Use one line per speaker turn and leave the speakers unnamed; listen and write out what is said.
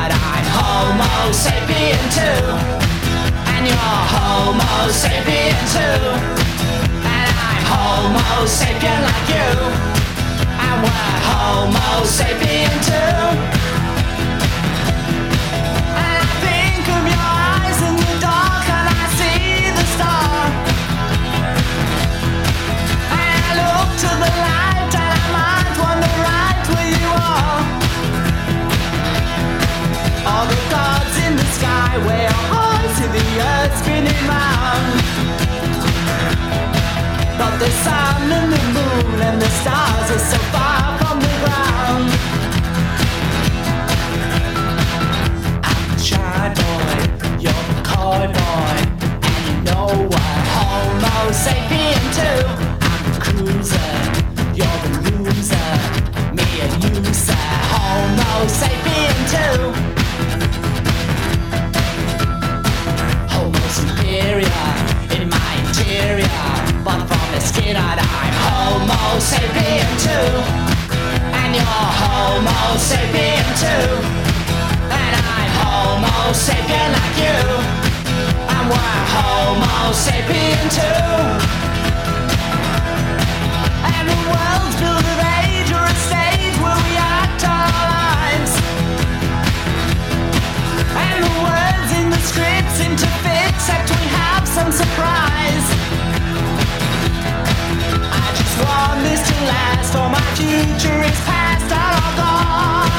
that I'm Homo sapien too, and you're Homo sapien too, and I'm Homo sapien like you, and we're Homo sapien too. And I think of your eyes in the dark, and I see the star, and I look to the light, and I might wonder right where you are. All the gods in the sky wear eyes to the earth spinning round, but the sun and the moon and the stars are so far from the ground. I'm the shy boy, you're the coy boy, and you know what Homo sapien too. I'm the cruiser, you're the loser, me and you say Homo sapien too. Superior in my interior, but from the skin out I'm Homo sapien too, and you're Homo sapien too, and I'm Homo sapien like you, and we're Homo sapien too. And the world's built of age or a stage where we act our lives, and the words in the script seem to fit, except we have some surprise. I just want this to last, or my future is past, all gone.